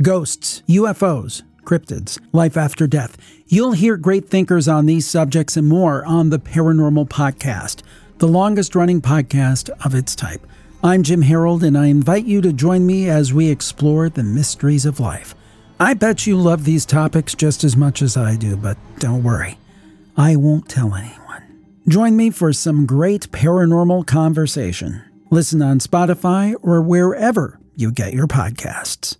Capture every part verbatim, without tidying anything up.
Ghosts, U F Os, cryptids, life after death. You'll hear great thinkers on these subjects and more on the Paranormal Podcast, the longest-running podcast of its type. I'm Jim Harold, and I invite you to join me as we explore the mysteries of life. I bet you love these topics just as much as I do, but don't worry, I won't tell anyone. Join me for some great paranormal conversation. Listen on Spotify or wherever you get your podcasts.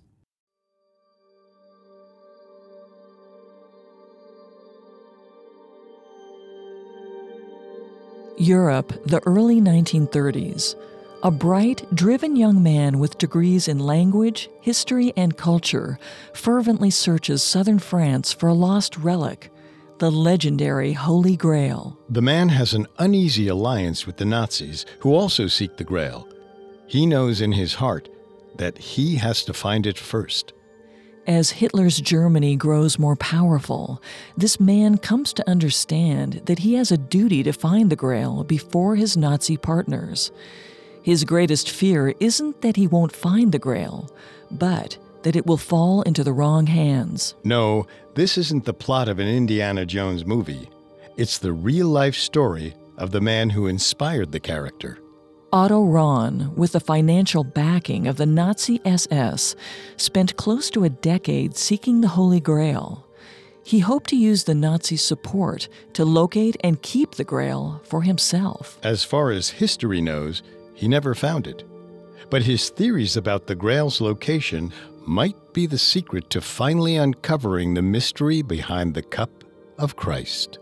Europe, the early nineteen thirties. A bright, driven young man with degrees in language, history, and culture fervently searches southern France for a lost relic, the legendary Holy Grail. The man has an uneasy alliance with the Nazis, who also seek the Grail. He knows in his heart that he has to find it first. As Hitler's Germany grows more powerful, this man comes to understand that he has a duty to find the Grail before his Nazi partners. His greatest fear isn't that he won't find the Grail, but that it will fall into the wrong hands. No, this isn't the plot of an Indiana Jones movie. It's the real-life story of the man who inspired the character. Otto Rahn, with the financial backing of the Nazi S S, spent close to a decade seeking the Holy Grail. He hoped to use the Nazi support to locate and keep the Grail for himself. As far as history knows, he never found it. But his theories about the Grail's location might be the secret to finally uncovering the mystery behind the Cup of Christ.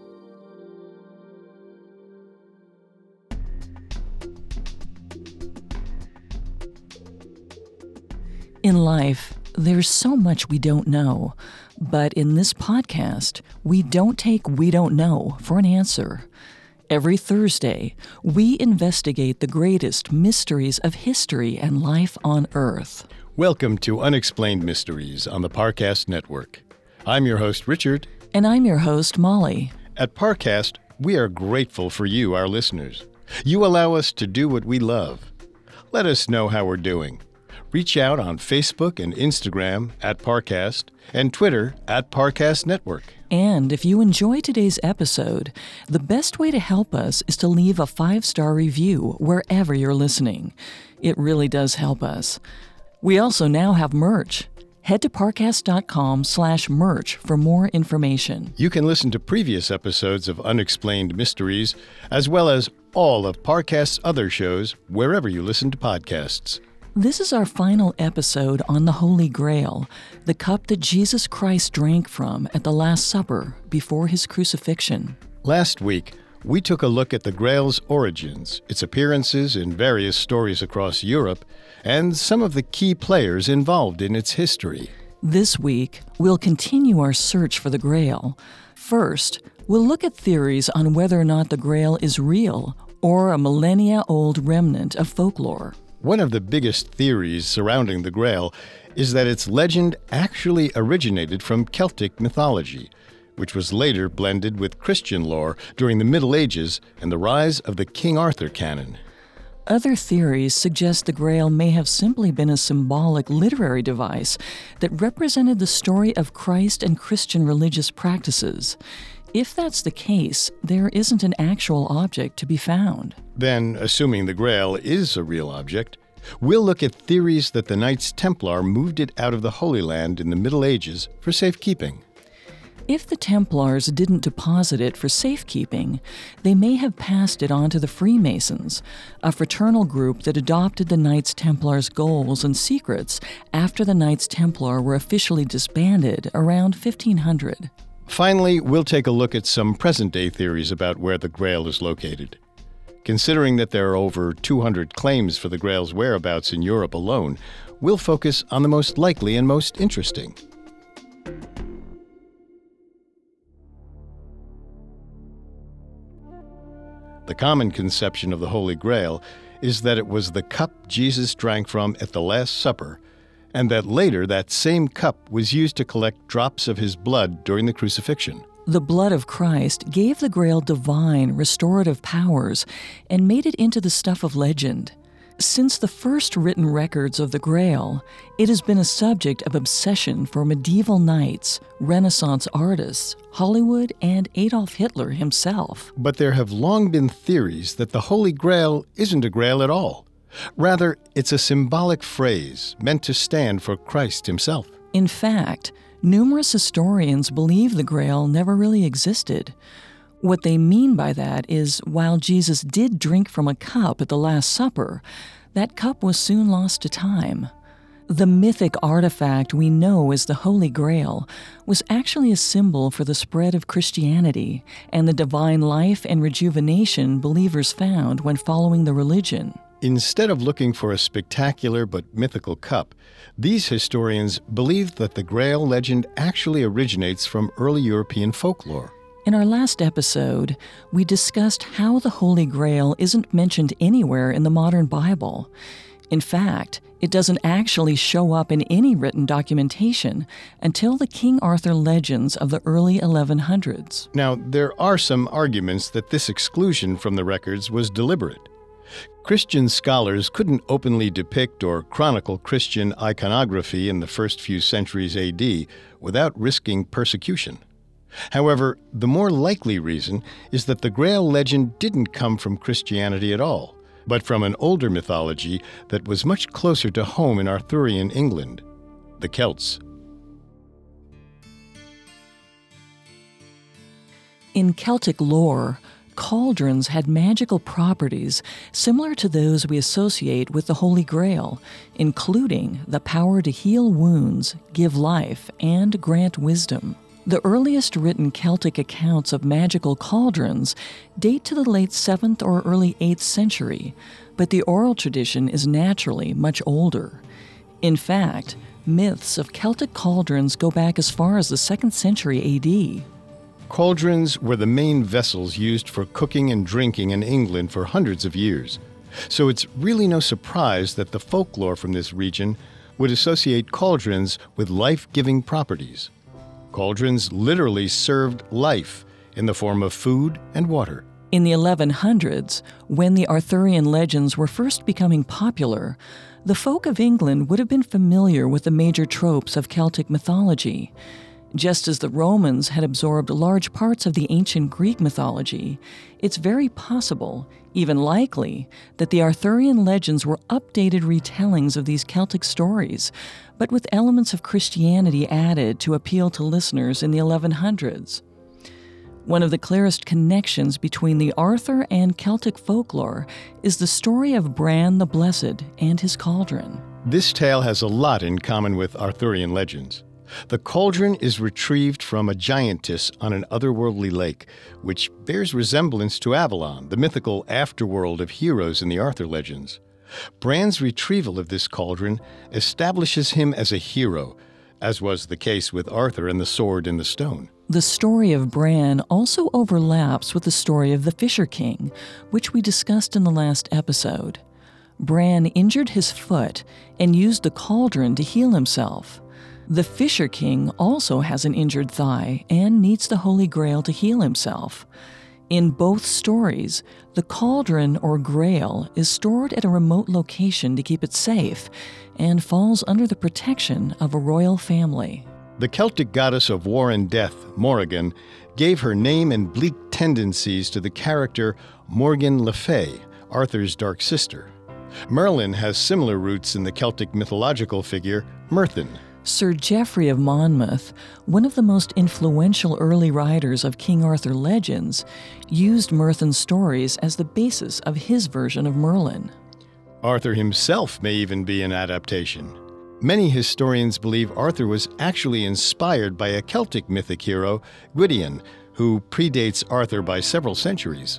In life, there's so much we don't know, but in this podcast, we don't take "we don't know" for an answer. Every Thursday, we investigate the greatest mysteries of history and life on Earth. Welcome to Unexplained Mysteries on the Parcast Network. I'm your host, Richard. And I'm your host, Molly. At Parcast, we are grateful for you, our listeners. You allow us to do what we love. Let us know how we're doing. Reach out on Facebook and Instagram at Parcast and Twitter at Parcast Network. And if you enjoy today's episode, the best way to help us is to leave a five-star review wherever you're listening. It really does help us. We also now have merch. Head to parcast.com slash merch for more information. You can listen to previous episodes of Unexplained Mysteries, as well as all of Parcast's other shows wherever you listen to podcasts. This is our final episode on the Holy Grail, the cup that Jesus Christ drank from at the Last Supper before his crucifixion. Last week, we took a look at the Grail's origins, its appearances in various stories across Europe, and some of the key players involved in its history. This week, we'll continue our search for the Grail. First, we'll look at theories on whether or not the Grail is real or a millennia-old remnant of folklore. One of the biggest theories surrounding the Grail is that its legend actually originated from Celtic mythology, which was later blended with Christian lore during the Middle Ages and the rise of the King Arthur canon. Other theories suggest the Grail may have simply been a symbolic literary device that represented the story of Christ and Christian religious practices. If that's the case, there isn't an actual object to be found. Then, assuming the Grail is a real object, we'll look at theories that the Knights Templar moved it out of the Holy Land in the Middle Ages for safekeeping. If the Templars didn't deposit it for safekeeping, they may have passed it on to the Freemasons, a fraternal group that adopted the Knights Templars' goals and secrets after the Knights Templar were officially disbanded around fifteen hundred. Finally, we'll take a look at some present-day theories about where the Grail is located. Considering that there are over two hundred claims for the Grail's whereabouts in Europe alone, we'll focus on the most likely and most interesting. The common conception of the Holy Grail is that it was the cup Jesus drank from at the Last Supper, and that later that same cup was used to collect drops of his blood during the crucifixion. The blood of Christ gave the Grail divine, restorative powers and made it into the stuff of legend. Since the first written records of the Grail, it has been a subject of obsession for medieval knights, Renaissance artists, Hollywood, and Adolf Hitler himself. But there have long been theories that the Holy Grail isn't a grail at all. Rather, it's a symbolic phrase meant to stand for Christ himself. In fact, numerous historians believe the Grail never really existed. What they mean by that is, while Jesus did drink from a cup at the Last Supper, that cup was soon lost to time. The mythic artifact we know as the Holy Grail was actually a symbol for the spread of Christianity and the divine life and rejuvenation believers found when following the religion. Instead of looking for a spectacular but mythical cup, these historians believe that the Grail legend actually originates from early European folklore. In our last episode, we discussed how the Holy Grail isn't mentioned anywhere in the modern Bible. In fact, it doesn't actually show up in any written documentation until the King Arthur legends of the early eleven hundreds. Now, there are some arguments that this exclusion from the records was deliberate. Christian scholars couldn't openly depict or chronicle Christian iconography in the first few centuries A D without risking persecution. However, the more likely reason is that the Grail legend didn't come from Christianity at all, but from an older mythology that was much closer to home in Arthurian England, the Celts. In Celtic lore, cauldrons had magical properties similar to those we associate with the Holy Grail, including the power to heal wounds, give life, and grant wisdom. The earliest written Celtic accounts of magical cauldrons date to the late seventh or early eighth century, but the oral tradition is naturally much older. In fact, myths of Celtic cauldrons go back as far as the second century A D. Cauldrons were the main vessels used for cooking and drinking in England for hundreds of years, so it's really no surprise that the folklore from this region would associate cauldrons with life-giving properties. Cauldrons literally served life in the form of food and water. In the eleven hundreds, when the Arthurian legends were first becoming popular, the folk of England would have been familiar with the major tropes of Celtic mythology. Just as the Romans had absorbed large parts of the ancient Greek mythology, it's very possible, even likely, that the Arthurian legends were updated retellings of these Celtic stories, but with elements of Christianity added to appeal to listeners in the eleven hundreds. One of the clearest connections between the Arthur and Celtic folklore is the story of Bran the Blessed and his cauldron. This tale has a lot in common with Arthurian legends. The cauldron is retrieved from a giantess on an otherworldly lake, which bears resemblance to Avalon, the mythical afterworld of heroes in the Arthur legends. Bran's retrieval of this cauldron establishes him as a hero, as was the case with Arthur and the sword in the stone. The story of Bran also overlaps with the story of the Fisher King, which we discussed in the last episode. Bran injured his foot and used the cauldron to heal himself. The Fisher King also has an injured thigh and needs the Holy Grail to heal himself. In both stories, the cauldron or grail is stored at a remote location to keep it safe and falls under the protection of a royal family. The Celtic goddess of war and death, Morrigan, gave her name and bleak tendencies to the character Morgan Le Fay, Arthur's dark sister. Merlin has similar roots in the Celtic mythological figure Merthyn. Sir Geoffrey of Monmouth, one of the most influential early writers of King Arthur legends, used Merthyn's stories as the basis of his version of Merlin. Arthur himself may even be an adaptation. Many historians believe Arthur was actually inspired by a Celtic mythic hero, Gwydion, who predates Arthur by several centuries.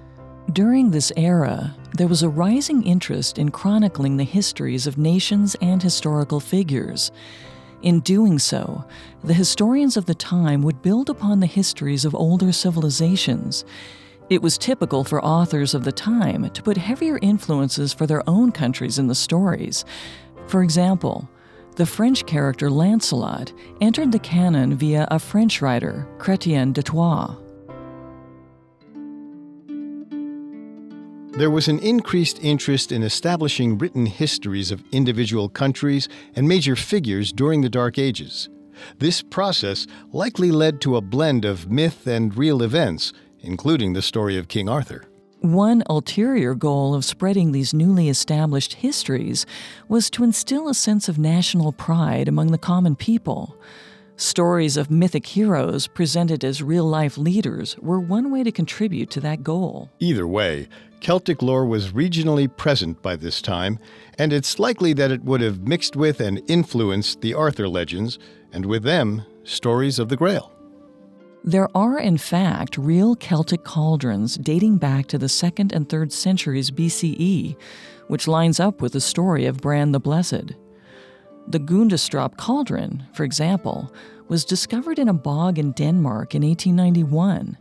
During this era, there was a rising interest in chronicling the histories of nations and historical figures. In doing so, the historians of the time would build upon the histories of older civilizations. It was typical for authors of the time to put heavier influences for their own countries in the stories. For example, the French character Lancelot entered the canon via a French writer, Chrétien de Troyes. There was an increased interest in establishing written histories of individual countries and major figures during the Dark Ages. This process likely led to a blend of myth and real events, including the story of King Arthur. One ulterior goal of spreading these newly established histories was to instill a sense of national pride among the common people. Stories of mythic heroes presented as real-life leaders were one way to contribute to that goal. Either way, Celtic lore was regionally present by this time, and it's likely that it would have mixed with and influenced the Arthur legends, and with them, stories of the Grail. There are, in fact, real Celtic cauldrons dating back to the second and third centuries B C E, which lines up with the story of Bran the Blessed. The Gundestrup cauldron, for example, was discovered in a bog in Denmark in eighteen ninety-one.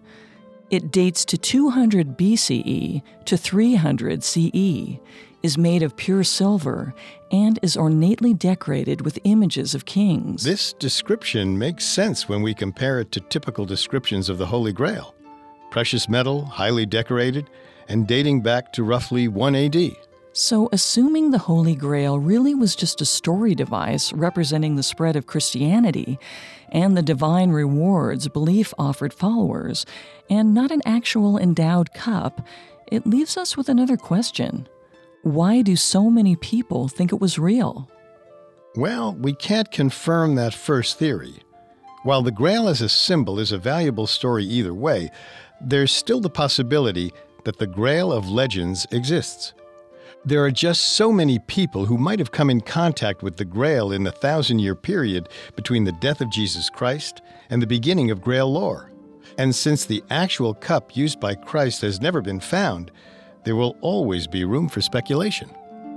It dates to two hundred B C E to three hundred C E, is made of pure silver, and is ornately decorated with images of kings. This description makes sense when we compare it to typical descriptions of the Holy Grail. Precious metal, highly decorated, and dating back to roughly one A D. So, assuming the Holy Grail really was just a story device representing the spread of Christianity and the divine rewards belief offered followers, and not an actual endowed cup, it leaves us with another question. Why do so many people think it was real? Well, we can't confirm that first theory. While the Grail as a symbol is a valuable story either way, there's still the possibility that the Grail of legends exists. There are just so many people who might have come in contact with the Grail in the thousand-year period between the death of Jesus Christ and the beginning of Grail lore. And since the actual cup used by Christ has never been found, there will always be room for speculation.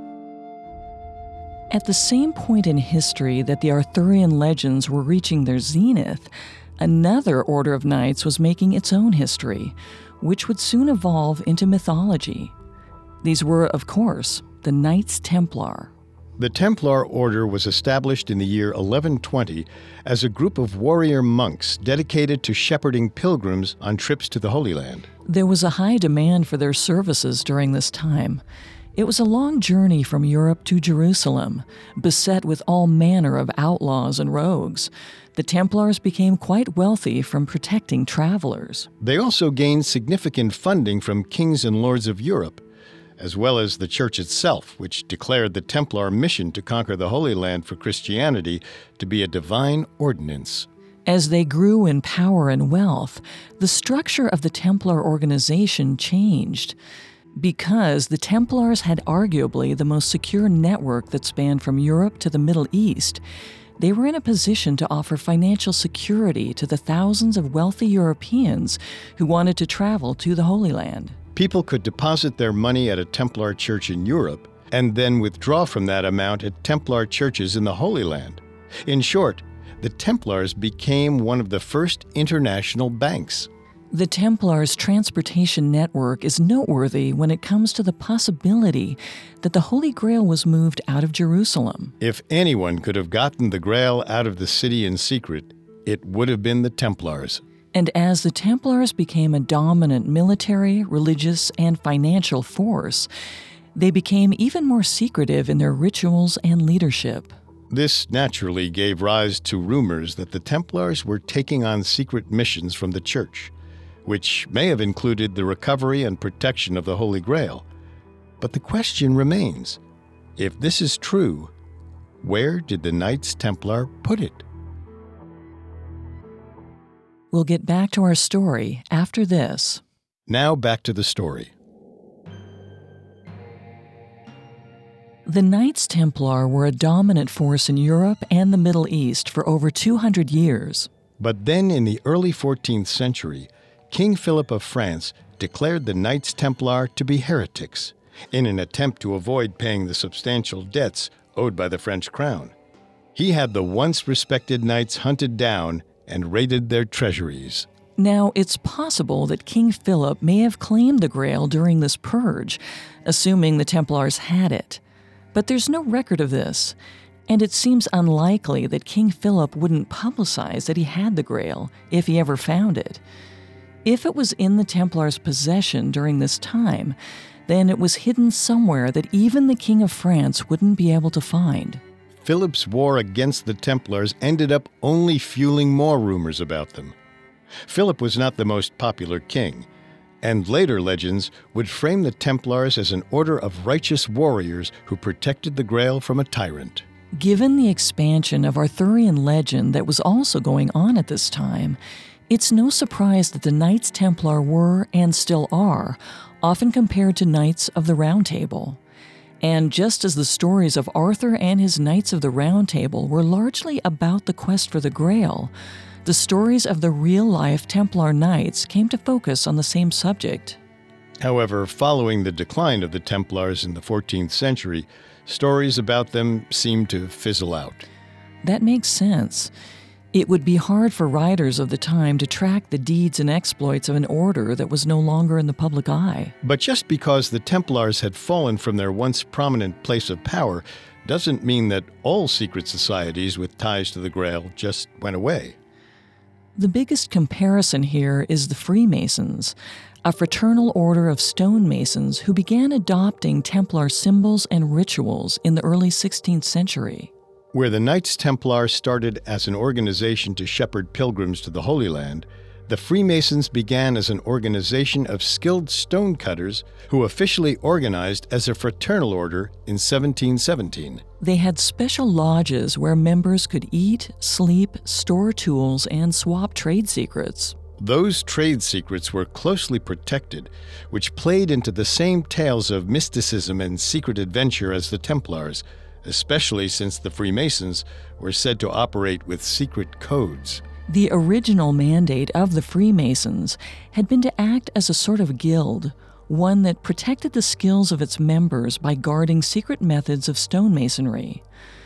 At the same point in history that the Arthurian legends were reaching their zenith, another order of knights was making its own history, which would soon evolve into mythology. These were, of course, the Knights Templar. The Templar Order was established in the year eleven twenty as a group of warrior monks dedicated to shepherding pilgrims on trips to the Holy Land. There was a high demand for their services during this time. It was a long journey from Europe to Jerusalem, beset with all manner of outlaws and rogues. The Templars became quite wealthy from protecting travelers. They also gained significant funding from kings and lords of Europe, as well as the Church itself, which declared the Templar mission to conquer the Holy Land for Christianity to be a divine ordinance. As they grew in power and wealth, the structure of the Templar organization changed. Because the Templars had arguably the most secure network that spanned from Europe to the Middle East, they were in a position to offer financial security to the thousands of wealthy Europeans who wanted to travel to the Holy Land. People could deposit their money at a Templar church in Europe and then withdraw from that amount at Templar churches in the Holy Land. In short, the Templars became one of the first international banks. The Templars' transportation network is noteworthy when it comes to the possibility that the Holy Grail was moved out of Jerusalem. If anyone could have gotten the Grail out of the city in secret, it would have been the Templars. And as the Templars became a dominant military, religious, and financial force, they became even more secretive in their rituals and leadership. This naturally gave rise to rumors that the Templars were taking on secret missions from the Church, which may have included the recovery and protection of the Holy Grail. But the question remains, if this is true, where did the Knights Templar put it? We'll get back to our story after this. Now back to the story. The Knights Templar were a dominant force in Europe and the Middle East for over two hundred years. But then in the early fourteenth century, King Philip of France declared the Knights Templar to be heretics in an attempt to avoid paying the substantial debts owed by the French crown. He had the once respected knights hunted down and raided their treasuries. Now, it's possible that King Philip may have claimed the Grail during this purge, assuming the Templars had it. But there's no record of this, and it seems unlikely that King Philip wouldn't publicize that he had the Grail if he ever found it. If it was in the Templars' possession during this time, then it was hidden somewhere that even the King of France wouldn't be able to find. Philip's war against the Templars ended up only fueling more rumors about them. Philip was not the most popular king, and later legends would frame the Templars as an order of righteous warriors who protected the Grail from a tyrant. Given the expansion of Arthurian legend that was also going on at this time, it's no surprise that the Knights Templar were, and still are, often compared to Knights of the Round Table. And just as the stories of Arthur and his Knights of the Round Table were largely about the quest for the Grail, the stories of the real-life Templar Knights came to focus on the same subject. However, following the decline of the Templars in the fourteenth century, stories about them seemed to fizzle out. That makes sense. It would be hard for writers of the time to track the deeds and exploits of an order that was no longer in the public eye. But just because the Templars had fallen from their once prominent place of power doesn't mean that all secret societies with ties to the Grail just went away. The biggest comparison here is the Freemasons, a fraternal order of stonemasons who began adopting Templar symbols and rituals in the early sixteenth century. Where the Knights Templar started as an organization to shepherd pilgrims to the Holy Land, the Freemasons began as an organization of skilled stonecutters who officially organized as a fraternal order in seventeen seventeen. They had special lodges where members could eat, sleep, store tools, and swap trade secrets. Those trade secrets were closely protected, which played into the same tales of mysticism and secret adventure as the Templars, especially since the Freemasons were said to operate with secret codes. The original mandate of the Freemasons had been to act as a sort of guild, one that protected the skills of its members by guarding secret methods of stonemasonry.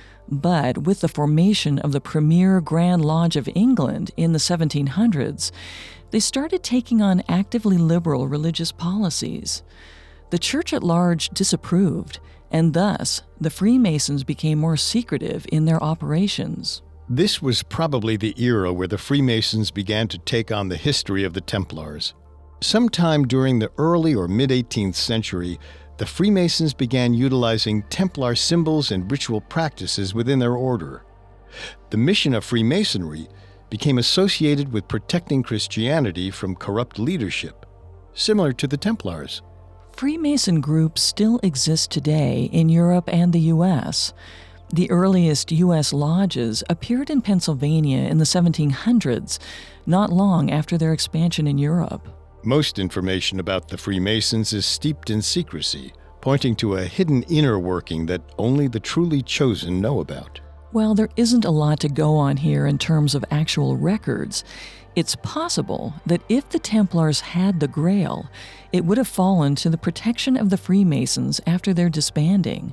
But with the formation of the premier Grand Lodge of England in the seventeen hundreds, they started taking on actively liberal religious policies. The church at large disapproved, and thus the Freemasons became more secretive in their operations. This was probably the era where the Freemasons began to take on the history of the Templars. Sometime during the early or mid-eighteenth century, the Freemasons began utilizing Templar symbols and ritual practices within their order. The mission of Freemasonry became associated with protecting Christianity from corrupt leadership, similar to the Templars. Freemason groups still exist today in Europe and the U S. The earliest U S lodges appeared in Pennsylvania in the seventeen hundreds, not long after their expansion in Europe. Most information about the Freemasons is steeped in secrecy, pointing to a hidden inner working that only the truly chosen know about. While there isn't a lot to go on here in terms of actual records, it's possible that if the Templars had the Grail, it would have fallen to the protection of the Freemasons after their disbanding.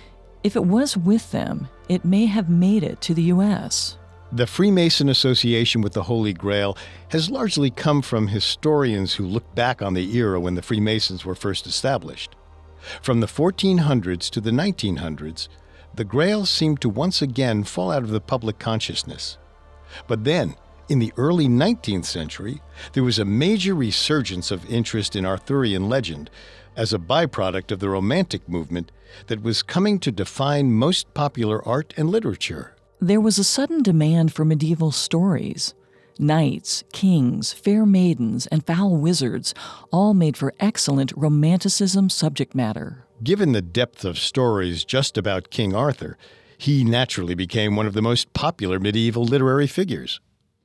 If it was with them, it may have made it to the U S. The Freemason association with the Holy Grail has largely come from historians who look back on the era when the Freemasons were first established. From the fourteen hundreds to the nineteen hundreds, the Grail seemed to once again fall out of the public consciousness. But then, in the early nineteenth century, there was a major resurgence of interest in Arthurian legend as a byproduct of the Romantic movement that was coming to define most popular art and literature. There was a sudden demand for medieval stories. Knights, kings, fair maidens, and foul wizards all made for excellent romanticism subject matter. Given the depth of stories just about King Arthur, he naturally became one of the most popular medieval literary figures.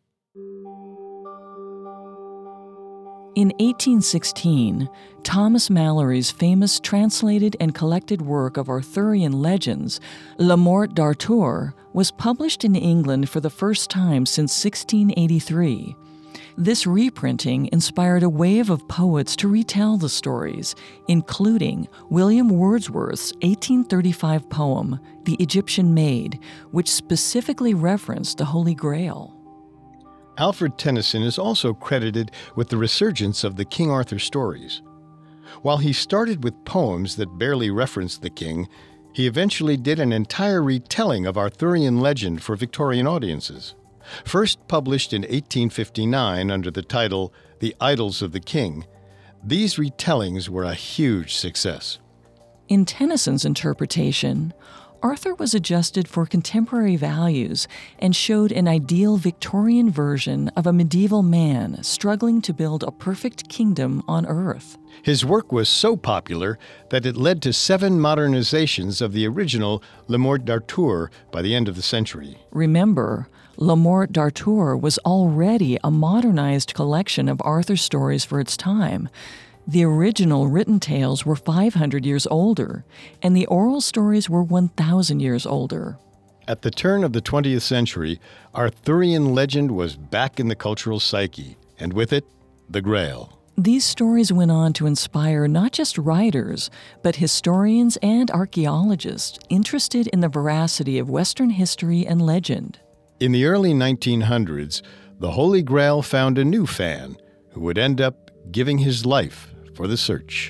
In eighteen sixteen, Thomas Malory's famous translated and collected work of Arthurian legends, Le Morte d'Arthur, was published in England for the first time since sixteen eighty-three. This reprinting inspired a wave of poets to retell the stories, including William Wordsworth's eighteen thirty-five poem, The Egyptian Maid, which specifically referenced the Holy Grail. Alfred Tennyson is also credited with the resurgence of the King Arthur stories. While he started with poems that barely referenced the king, he eventually did an entire retelling of Arthurian legend for Victorian audiences. First published in eighteen fifty-nine under the title The Idylls of the King, These retellings were a huge success. In Tennyson's interpretation, Arthur was adjusted for contemporary values and showed an ideal Victorian version of a medieval man struggling to build a perfect kingdom on earth. His work was so popular that it led to seven modernizations of the original Le Morte d'Arthur by the end of the century. Remember, Le Morte d'Arthur was already a modernized collection of Arthur's stories for its time. The original written tales were five hundred years older, and the oral stories were one thousand years older. At the turn of the twentieth century, Arthurian legend was back in the cultural psyche, and with it, the Grail. These stories went on to inspire not just writers, but historians and archaeologists interested in the veracity of Western history and legend. In the early nineteen hundreds, the Holy Grail found a new fan who would end up giving his life for the search.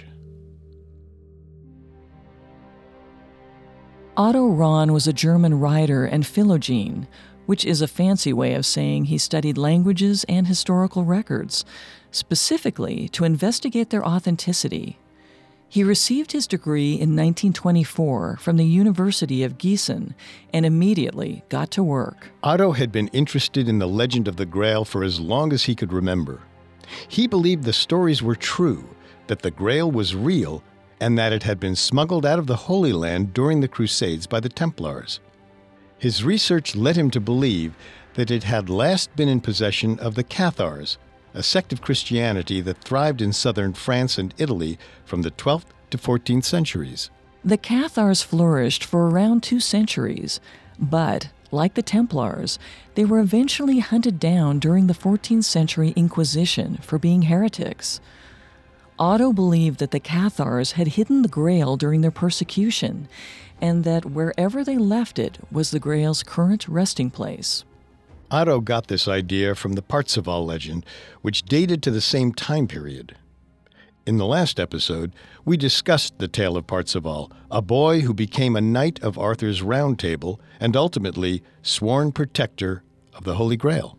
Otto Rahn was a German writer and philogene, which is a fancy way of saying he studied languages and historical records, specifically to investigate their authenticity. He received his degree in nineteen twenty-four from the University of Gießen and immediately got to work. Otto had been interested in the legend of the Grail for as long as he could remember. He believed the stories were true, that the Grail was real, and that it had been smuggled out of the Holy Land during the Crusades by the Templars. His research led him to believe that it had last been in possession of the Cathars, a sect of Christianity that thrived in southern France and Italy from the twelfth to fourteenth centuries. The Cathars flourished for around two centuries, but, like the Templars, they were eventually hunted down during the fourteenth century Inquisition for being heretics. Otto believed that the Cathars had hidden the Grail during their persecution, and that wherever they left it was the Grail's current resting place. Otto got this idea from the Parzival legend, which dated to the same time period. In the last episode, we discussed the tale of Parzival, a boy who became a knight of Arthur's Round Table and ultimately sworn protector of the Holy Grail.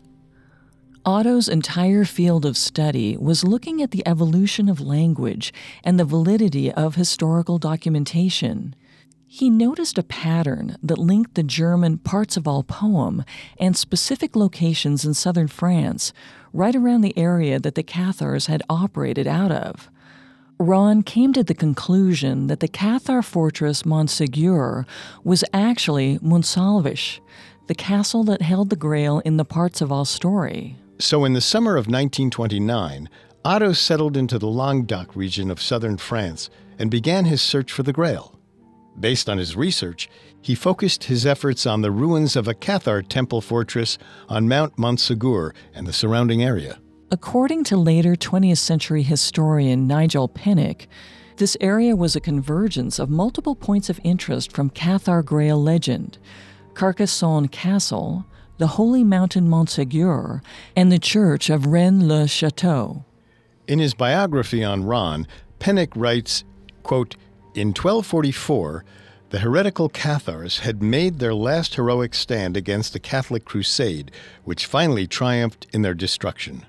Otto's entire field of study was looking at the evolution of language and the validity of historical documentation. He noticed a pattern that linked the German Parzival poem and specific locations in southern France, right around the area that the Cathars had operated out of. Rahn came to the conclusion that the Cathar fortress Montségur was actually Montsalvisch, the castle that held the Grail in the Parzival story. So in the summer of nineteen twenty-nine, Otto settled into the Languedoc region of southern France and began his search for the Grail. Based on his research, he focused his efforts on the ruins of a Cathar temple fortress on Mount Montségur and the surrounding area. According to later twentieth century historian Nigel Pinnock, this area was a convergence of multiple points of interest from Cathar Grail legend: Carcassonne Castle, the holy mountain Montségur, and the church of Rennes-le-Château. In his biography on Rahn, Pinnock writes, quote, "In twelve forty-four, the heretical Cathars had made their last heroic stand against the Catholic crusade, which finally triumphed in their destruction.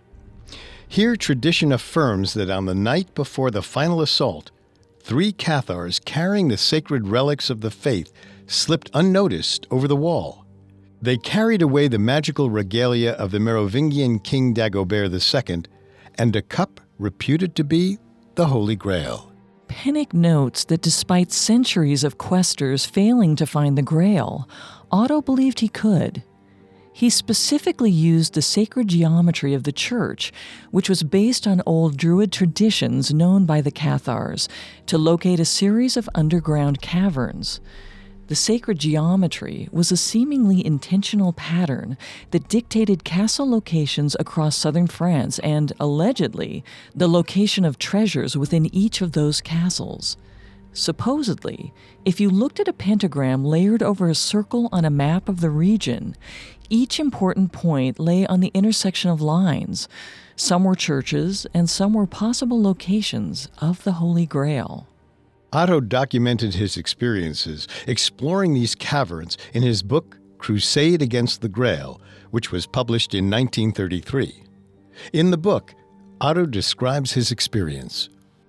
Here tradition affirms that on the night before the final assault, three Cathars carrying the sacred relics of the faith slipped unnoticed over the wall. They carried away the magical regalia of the Merovingian King Dagobert the Second and a cup reputed to be the Holy Grail." Pinnock notes that despite centuries of questers failing to find the Grail, Otto believed he could. He specifically used the sacred geometry of the church, which was based on old Druid traditions known by the Cathars, to locate a series of underground caverns. The sacred geometry was a seemingly intentional pattern that dictated castle locations across southern France and, allegedly, the location of treasures within each of those castles. Supposedly, if you looked at a pentagram layered over a circle on a map of the region, each important point lay on the intersection of lines. Some were churches, and some were possible locations of the Holy Grail. Otto documented his experiences exploring these caverns in his book Crusade Against the Grail, which was published in nineteen thirty-three. In the book, Otto describes his experience,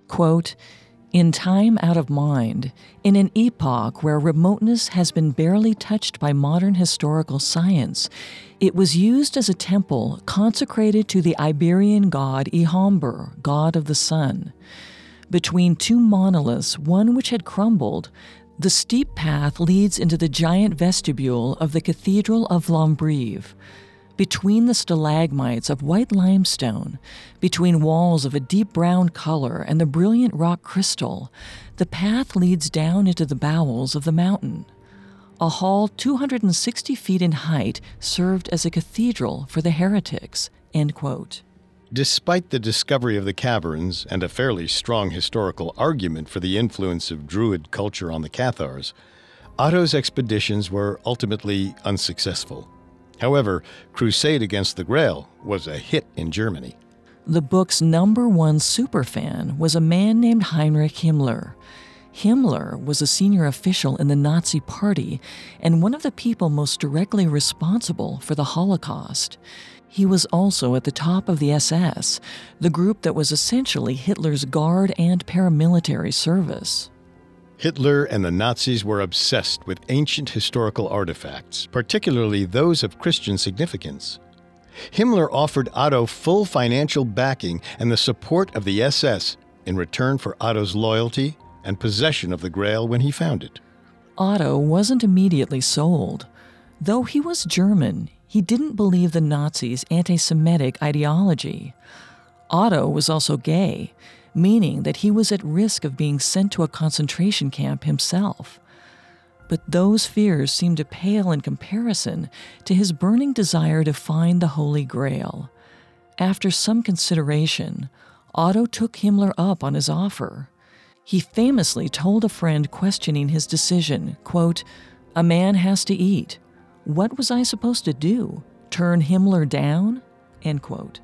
Quote, "In time out of mind, in an epoch where remoteness has been barely touched by modern historical science, it was used as a temple consecrated to the Iberian god Ihomber, god of the sun. Between two monoliths, one which had crumbled, the steep path leads into the giant vestibule of the Cathedral of Lombrive. Between the stalagmites of white limestone, between walls of a deep brown color and the brilliant rock crystal, the path leads down into the bowels of the mountain. A hall two hundred sixty feet in height served as a cathedral for the heretics." End quote. Despite the discovery of the caverns and a fairly strong historical argument for the influence of Druid culture on the Cathars, Otto's expeditions were ultimately unsuccessful. However, Crusade Against the Grail was a hit in Germany. The book's number one superfan was a man named Heinrich Himmler. Himmler was a senior official in the Nazi Party and one of the people most directly responsible for the Holocaust. He was also at the top of the S S, the group that was essentially Hitler's guard and paramilitary service. Hitler and the Nazis were obsessed with ancient historical artifacts, particularly those of Christian significance. Himmler offered Otto full financial backing and the support of the S S in return for Otto's loyalty and possession of the Grail when he found it. Otto wasn't immediately sold. Though he was German, he didn't believe the Nazis' anti-Semitic ideology. Otto was also gay, meaning that he was at risk of being sent to a concentration camp himself. But those fears seemed to pale in comparison to his burning desire to find the Holy Grail. After some consideration, Otto took Himmler up on his offer. He famously told a friend questioning his decision, quote, "A man has to eat. What was I supposed to do? Turn Himmler down?" End quote.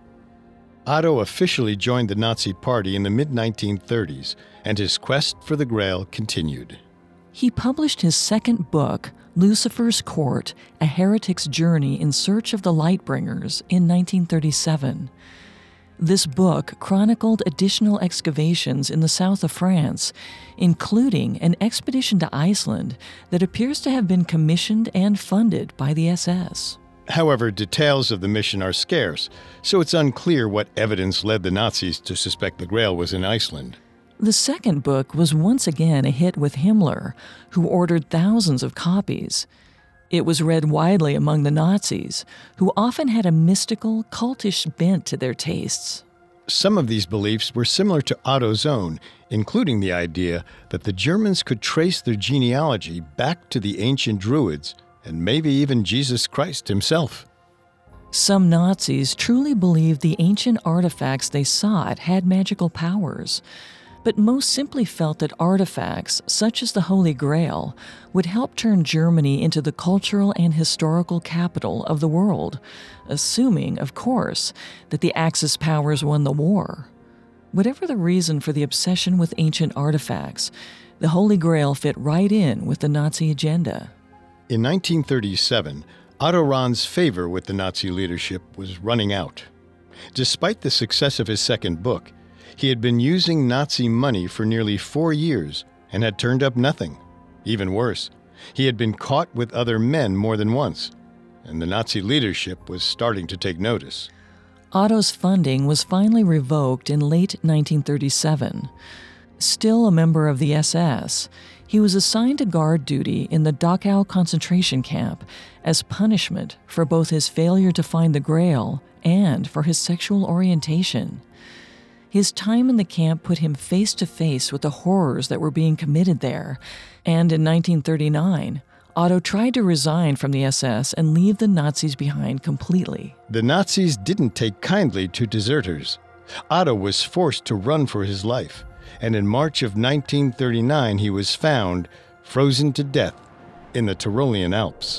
Otto officially joined the Nazi Party in the mid nineteen thirties, and his quest for the Grail continued. He published his second book, Lucifer's Court, A Heretic's Journey in Search of the Lightbringers, in nineteen thirty-seven. This book chronicled additional excavations in the south of France, including an expedition to Iceland that appears to have been commissioned and funded by the S S. However, details of the mission are scarce, so it's unclear what evidence led the Nazis to suspect the Grail was in Iceland. The second book was once again a hit with Himmler, who ordered thousands of copies. It was read widely among the Nazis, who often had a mystical, cultish bent to their tastes. Some of these beliefs were similar to Otto's own, including the idea that the Germans could trace their genealogy back to the ancient Druids, and maybe even Jesus Christ himself. Some Nazis truly believed the ancient artifacts they sought had magical powers, but most simply felt that artifacts, such as the Holy Grail, would help turn Germany into the cultural and historical capital of the world, assuming, of course, that the Axis powers won the war. Whatever the reason for the obsession with ancient artifacts, the Holy Grail fit right in with the Nazi agenda. In nineteen thirty-seven, Otto Rahn's favor with the Nazi leadership was running out. Despite the success of his second book, he had been using Nazi money for nearly four years and had turned up nothing. Even worse, he had been caught with other men more than once, and the Nazi leadership was starting to take notice. Otto's funding was finally revoked in late nineteen thirty-seven. Still a member of the S S, he was assigned to guard duty in the Dachau concentration camp as punishment for both his failure to find the Grail and for his sexual orientation. His time in the camp put him face to face with the horrors that were being committed there, and in nineteen thirty-nine, Otto tried to resign from the S S and leave the Nazis behind completely. The Nazis didn't take kindly to deserters. Otto was forced to run for his life, and in March of nineteen thirty-nine he was found, frozen to death, in the Tyrolean Alps.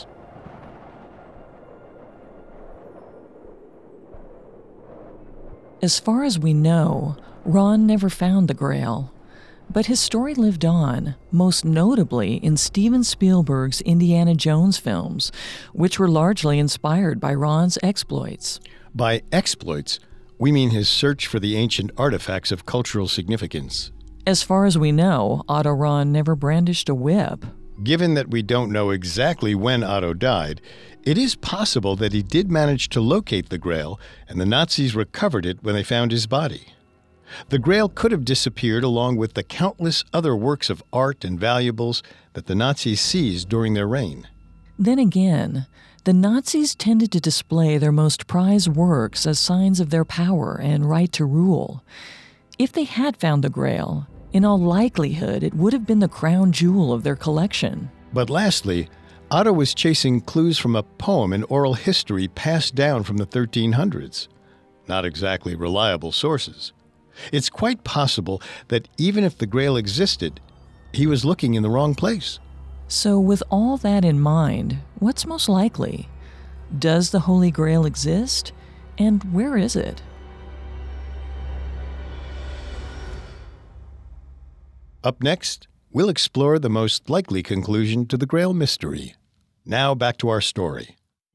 As far as we know, Rahn never found the Grail, but his story lived on, most notably in Steven Spielberg's Indiana Jones films, which were largely inspired by Rahn's exploits. By exploits, we mean his search for the ancient artifacts of cultural significance. As far as we know, Otto Rahn never brandished a whip. Given that we don't know exactly when Otto died, it is possible that he did manage to locate the Grail and the Nazis recovered it when they found his body. The Grail could have disappeared along with the countless other works of art and valuables that the Nazis seized during their reign. Then again, the Nazis tended to display their most prized works as signs of their power and right to rule. If they had found the Grail, in all likelihood it would have been the crown jewel of their collection. But lastly, Otto was chasing clues from a poem in oral history passed down from the thirteen hundreds. Not exactly reliable sources. It's quite possible that even if the Grail existed, he was looking in the wrong place. So with all that in mind, what's most likely? Does the Holy Grail exist? And where is it? Up next, we'll explore the most likely conclusion to the Grail mystery. Now back to our story.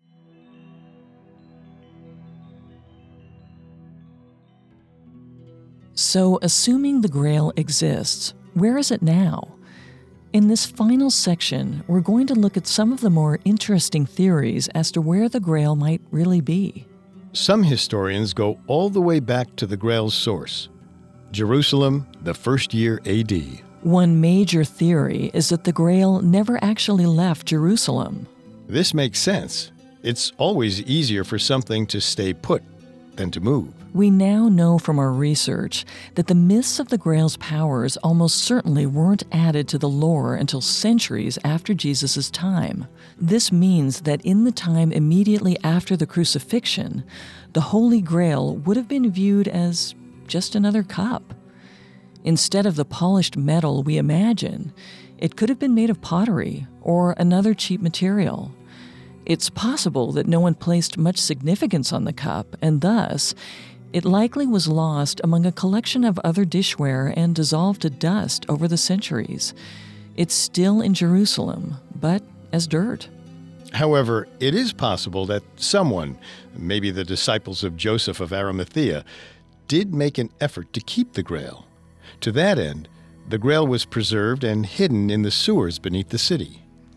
So, assuming the Grail exists, where is it now? In this final section, we're going to look at some of the more interesting theories as to where the Grail might really be. Some historians go all the way back to the Grail's source, Jerusalem, the first year A D. One major theory is that the Grail never actually left Jerusalem. This makes sense. It's always easier for something to stay put than to move. We now know from our research that the myths of the Grail's powers almost certainly weren't added to the lore until centuries after Jesus' time. This means that in the time immediately after the crucifixion, the Holy Grail would have been viewed as just another cup. Instead of the polished metal we imagine, it could have been made of pottery or another cheap material. It's possible that no one placed much significance on the cup, and thus, it likely was lost among a collection of other dishware and dissolved to dust over the centuries. It's still in Jerusalem, but as dirt. However, it is possible that someone, maybe the disciples of Joseph of Arimathea, did make an effort to keep the Grail. To that end, the Grail was preserved and hidden in the sewers beneath the city.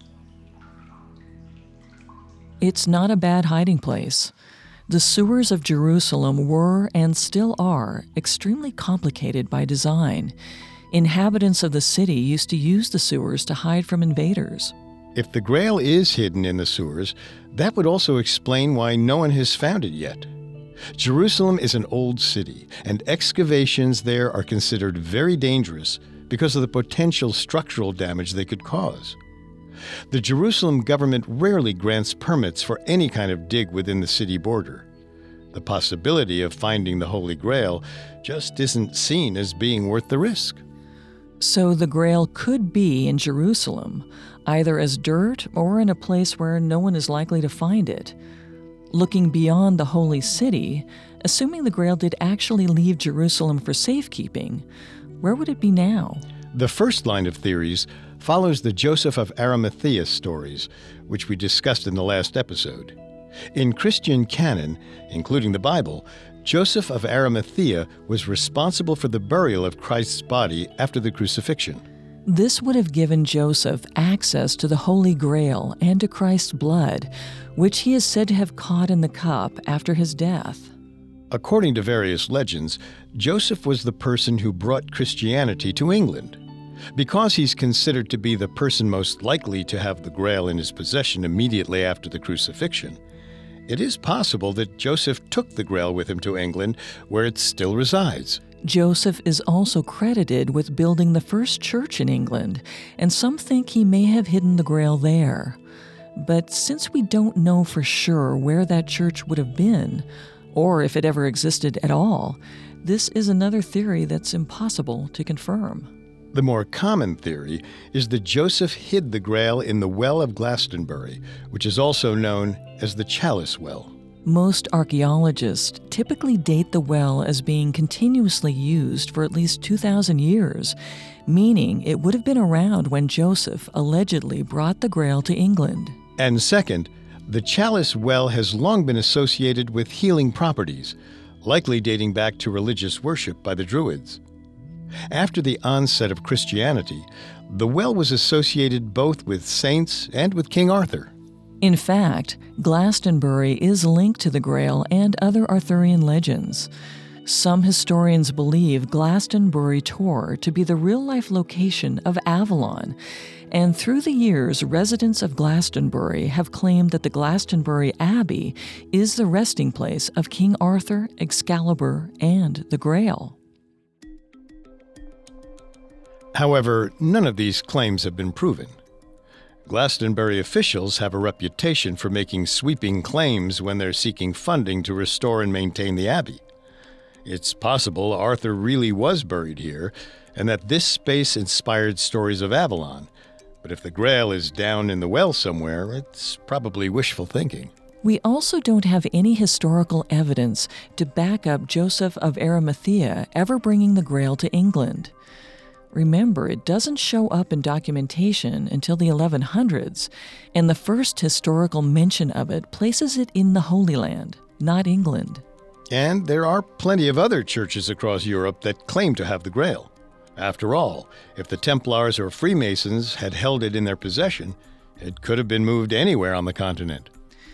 It's not a bad hiding place. The sewers of Jerusalem were, and still are, extremely complicated by design. Inhabitants of the city used to use the sewers to hide from invaders. If the Grail is hidden in the sewers, that would also explain why no one has found it yet. Jerusalem is an old city, and excavations there are considered very dangerous because of the potential structural damage they could cause. The Jerusalem government rarely grants permits for any kind of dig within the city border. The possibility of finding the Holy Grail just isn't seen as being worth the risk. So the Grail could be in Jerusalem, either as dirt or in a place where no one is likely to find it. Looking beyond the holy city, assuming the Grail did actually leave Jerusalem for safekeeping, where would it be now? The first line of theories follows the Joseph of Arimathea stories, which we discussed in the last episode. In Christian canon, including the Bible, Joseph of Arimathea was responsible for the burial of Christ's body after the crucifixion. This would have given Joseph access to the Holy Grail and to Christ's blood, which he is said to have caught in the cup after his death. According to various legends, Joseph was the person who brought Christianity to England. Because he's considered to be the person most likely to have the Grail in his possession immediately after the crucifixion, it is possible that Joseph took the Grail with him to England, where it still resides. Joseph is also credited with building the first church in England, and some think he may have hidden the Grail there. But since we don't know for sure where that church would have been, or if it ever existed at all, this is another theory that's impossible to confirm. The more common theory is that Joseph hid the Grail in the Well of Glastonbury, which is also known as the Chalice Well. Most archaeologists typically date the well as being continuously used for at least two thousand years, meaning it would have been around when Joseph allegedly brought the Grail to England. And second, the Chalice Well has long been associated with healing properties, likely dating back to religious worship by the Druids. After the onset of Christianity, the well was associated both with saints and with King Arthur. In fact, Glastonbury is linked to the Grail and other Arthurian legends. Some historians believe Glastonbury Tor to be the real-life location of Avalon, and through the years, residents of Glastonbury have claimed that the Glastonbury Abbey is the resting place of King Arthur, Excalibur, and the Grail. However, none of these claims have been proven. Glastonbury officials have a reputation for making sweeping claims when they're seeking funding to restore and maintain the abbey. It's possible Arthur really was buried here, and that this space inspired stories of Avalon. But if the Grail is down in the well somewhere, it's probably wishful thinking. We also don't have any historical evidence to back up Joseph of Arimathea ever bringing the Grail to England. Remember, it doesn't show up in documentation until the eleven hundreds, and the first historical mention of it places it in the Holy Land, not England. And there are plenty of other churches across Europe that claim to have the Grail. After all, if the Templars or Freemasons had held it in their possession, it could have been moved anywhere on the continent.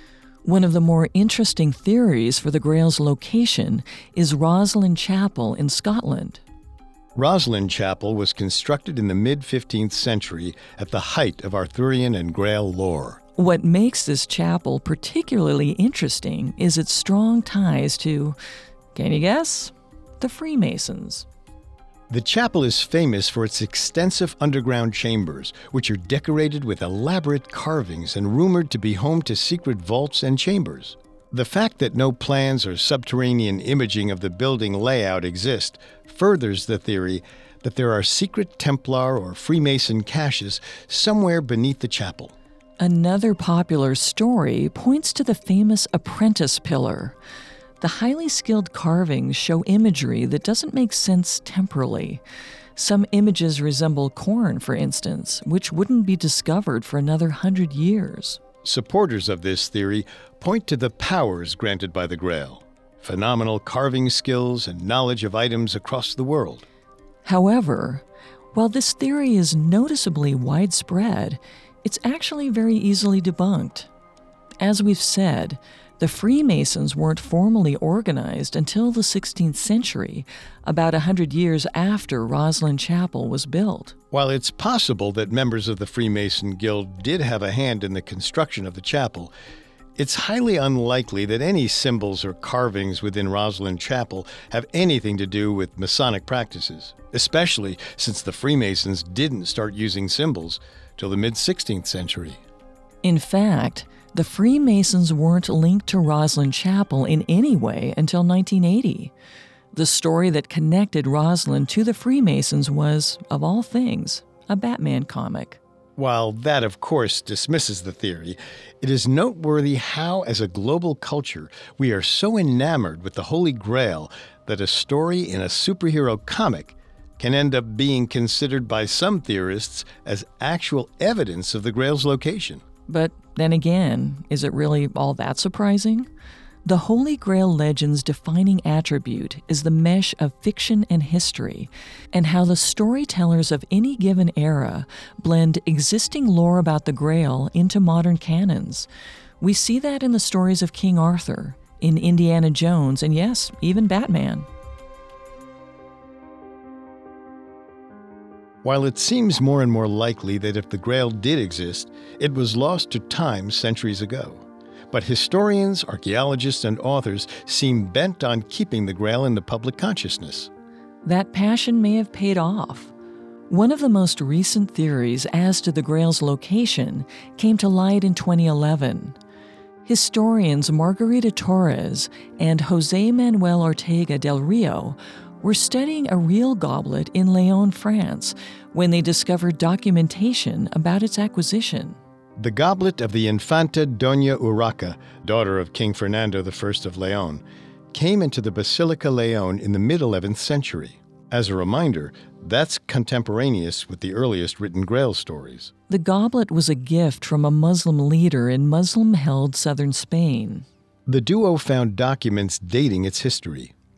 One of the more interesting theories for the Grail's location is Rosslyn Chapel in Scotland. Rosslyn Chapel was constructed in the mid-fifteenth century at the height of Arthurian and Grail lore. What makes this chapel particularly interesting is its strong ties to, can you guess? The Freemasons. The chapel is famous for its extensive underground chambers, which are decorated with elaborate carvings and rumored to be home to secret vaults and chambers. The fact that no plans or subterranean imaging of the building layout exist furthers the theory that there are secret Templar or Freemason caches somewhere beneath the chapel. Another popular story points to the famous apprentice pillar. The highly skilled carvings show imagery that doesn't make sense temporally. Some images resemble corn, for instance, which wouldn't be discovered for another hundred years. Supporters of this theory point to the powers granted by the Grail, phenomenal carving skills and knowledge of items across the world. However, while this theory is noticeably widespread, it's actually very easily debunked. As we've said, the Freemasons weren't formally organized until the sixteenth century, about a hundred years after Rosslyn Chapel was built. While it's possible that members of the Freemason Guild did have a hand in the construction of the chapel, it's highly unlikely that any symbols or carvings within Rosslyn Chapel have anything to do with Masonic practices, especially since the Freemasons didn't start using symbols till the mid-sixteenth century. In fact, the Freemasons weren't linked to Rosslyn Chapel in any way until nineteen eighty. The story that connected Rosslyn to the Freemasons was, of all things, a Batman comic. While that, of course, dismisses the theory, it is noteworthy how, as a global culture, we are so enamored with the Holy Grail that a story in a superhero comic can end up being considered by some theorists as actual evidence of the Grail's location. But then again, is it really all that surprising? The Holy Grail legend's defining attribute is the mesh of fiction and history, and how the storytellers of any given era blend existing lore about the Grail into modern canons. We see that in the stories of King Arthur, in Indiana Jones, and yes, even Batman. While it seems more and more likely that if the Grail did exist, it was lost to time centuries ago. But historians, archaeologists, and authors seem bent on keeping the Grail in the public consciousness. That passion may have paid off. One of the most recent theories as to the Grail's location came to light in twenty eleven. Historians Margarita Torres and José Manuel Ortega del Rio were studying a real goblet in Lyon, France, when they discovered documentation about its acquisition. The goblet of the Infanta Doña Urraca, daughter of King Fernando the First of Leon, came into the Basilica Leon in the mid-eleventh century. As a reminder, that's contemporaneous with the earliest written Grail stories. The goblet was a gift from a Muslim leader in Muslim-held southern Spain. The duo found documents dating its history.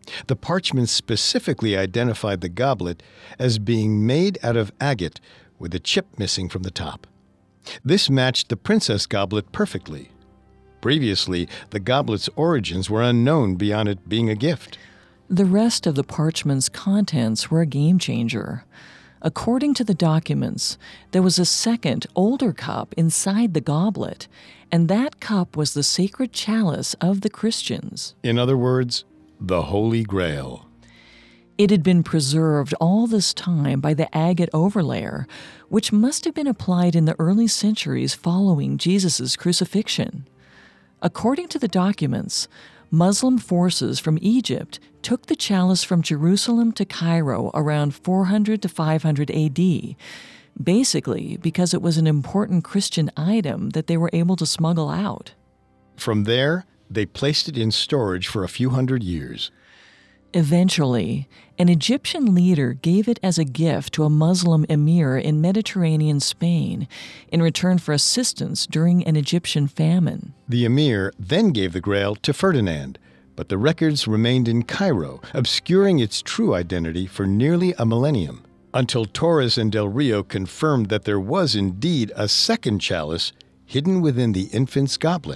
The parchment specifically identified the goblet as being made out of agate with a chip missing from the top. This matched the princess goblet perfectly. Previously, the goblet's origins were unknown beyond it being a gift. The rest of the parchment's contents were a game changer. According to the documents, there was a second, older cup inside the goblet, and that cup was the sacred chalice of the Christians. In other words, the Holy Grail. It had been preserved all this time by the agate overlayer, which must have been applied in the early centuries following Jesus' crucifixion. According to the documents, Muslim forces from Egypt took the chalice from Jerusalem to Cairo around four hundred to five hundred A D, basically because it was an important Christian item that they were able to smuggle out. From there, they placed it in storage for a few hundred years. Eventually, an Egyptian leader gave it as a gift to a Muslim emir in Mediterranean Spain in return for assistance during an Egyptian famine. The emir then gave the Grail to Ferdinand, but the records remained in Cairo, obscuring its true identity for nearly a millennium, until Torres and Del Rio confirmed that there was indeed a second chalice hidden within the infant's goblet.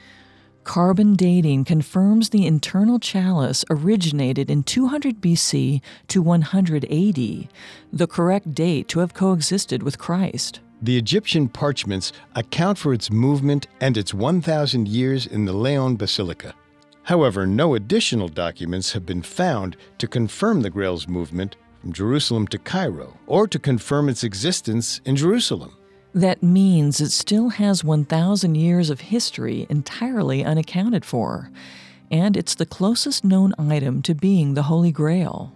Carbon dating confirms the internal chalice originated in two hundred B C to one hundred A D, the correct date to have coexisted with Christ. The Egyptian parchments account for its movement and its one thousand years in the Leon Basilica. However, no additional documents have been found to confirm the Grail's movement from Jerusalem to Cairo, or to confirm its existence in Jerusalem. That means it still has one thousand years of history entirely unaccounted for, and it's the closest known item to being the Holy Grail.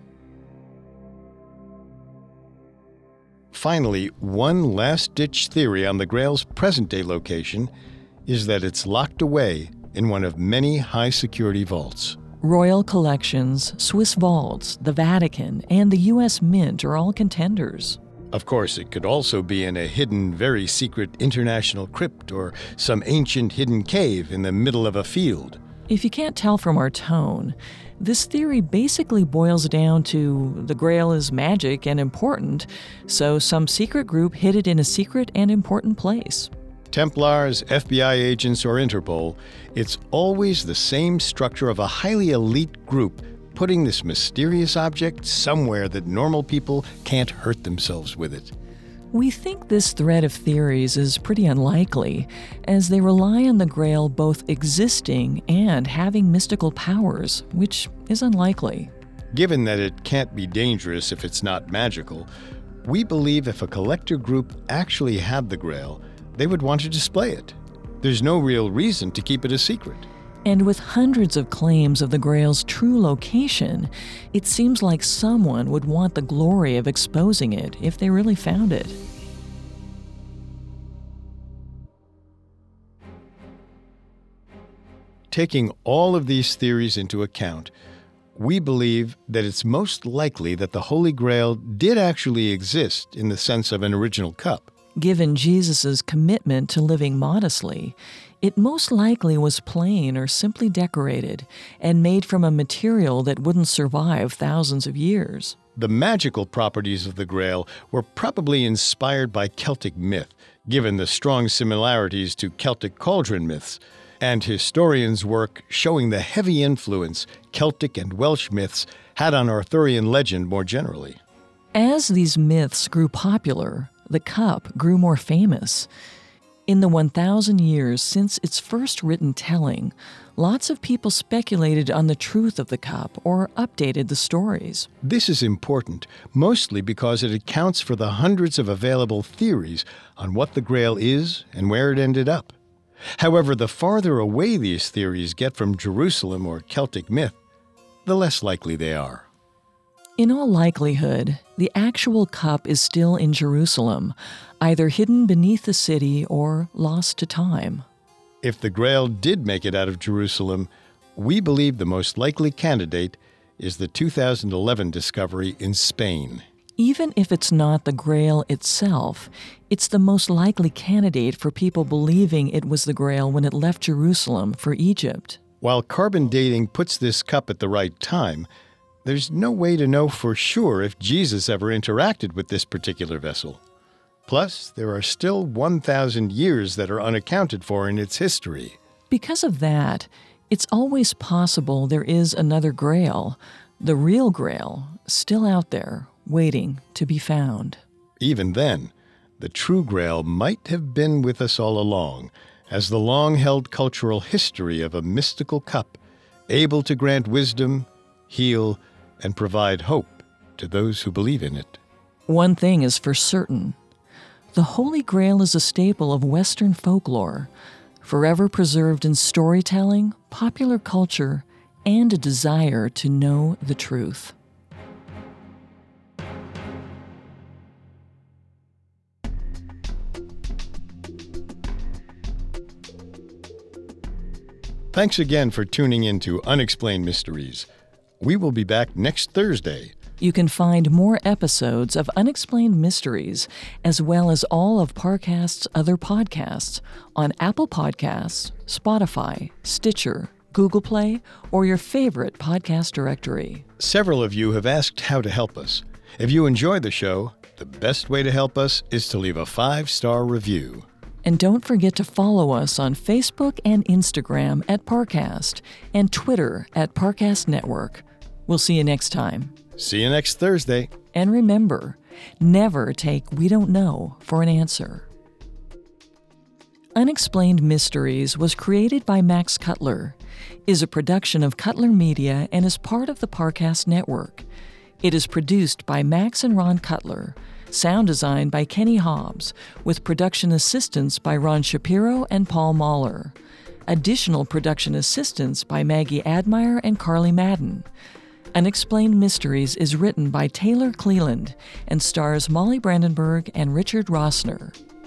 Finally, one last-ditch theory on the Grail's present-day location is that it's locked away in one of many high-security vaults. Royal collections, Swiss vaults, the Vatican, and the U S Mint are all contenders. Of course, it could also be in a hidden, very secret international crypt or some ancient hidden cave in the middle of a field. If you can't tell from our tone, this theory basically boils down to the Grail is magic and important, so some secret group hid it in a secret and important place. Templars, F B I agents, or Interpol, it's always the same structure of a highly elite group putting this mysterious object somewhere that normal people can't hurt themselves with it. We think this thread of theories is pretty unlikely, as they rely on the Grail both existing and having mystical powers, which is unlikely. Given that it can't be dangerous if it's not magical, we believe if a collector group actually had the Grail, they would want to display it. There's no real reason to keep it a secret. And with hundreds of claims of the Grail's true location, it seems like someone would want the glory of exposing it if they really found it. Taking all of these theories into account, we believe that it's most likely that the Holy Grail did actually exist in the sense of an original cup. Given Jesus' commitment to living modestly, it most likely was plain or simply decorated and made from a material that wouldn't survive thousands of years. The magical properties of the Grail were probably inspired by Celtic myth, given the strong similarities to Celtic cauldron myths, and historians' work showing the heavy influence Celtic and Welsh myths had on Arthurian legend more generally. As these myths grew popular, the cup grew more famous. In the one thousand years since its first written telling, lots of people speculated on the truth of the cup or updated the stories. This is important, mostly because it accounts for the hundreds of available theories on what the Grail is and where it ended up. However, the farther away these theories get from Jerusalem or Celtic myth, the less likely they are. In all likelihood, the actual cup is still in Jerusalem, either hidden beneath the city or lost to time. If the Grail did make it out of Jerusalem, we believe the most likely candidate is the two thousand eleven discovery in Spain. Even if it's not the Grail itself, it's the most likely candidate for people believing it was the Grail when it left Jerusalem for Egypt. While carbon dating puts this cup at the right time, there's no way to know for sure if Jesus ever interacted with this particular vessel. Plus, there are still one thousand years that are unaccounted for in its history. Because of that, it's always possible there is another Grail, the real Grail, still out there, waiting to be found. Even then, the true Grail might have been with us all along, as the long-held cultural history of a mystical cup, able to grant wisdom, heal, and provide hope to those who believe in it. One thing is for certain. The Holy Grail is a staple of Western folklore, forever preserved in storytelling, popular culture, and a desire to know the truth. Thanks again for tuning in to Unexplained Mysteries. We will be back next Thursday. You can find more episodes of Unexplained Mysteries, as well as all of Parcast's other podcasts, on Apple Podcasts, Spotify, Stitcher, Google Play, or your favorite podcast directory. Several of you have asked how to help us. If you enjoy the show, the best way to help us is to leave a five-star review. And don't forget to follow us on Facebook and Instagram at Parcast and Twitter at Parcast Network. We'll see you next time. See you next Thursday. And remember, never take "we don't know" for an answer. Unexplained Mysteries was created by Max Cutler, is a production of Cutler Media, and is part of the Parcast Network. It is produced by Max and Ron Cutler, sound design by Kenny Hobbs, with production assistance by Ron Shapiro and Paul Mahler. Additional production assistance by Maggie Admire and Carly Madden. Unexplained Mysteries is written by Taylor Cleland and stars Molly Brandenburg and Richard Rossner.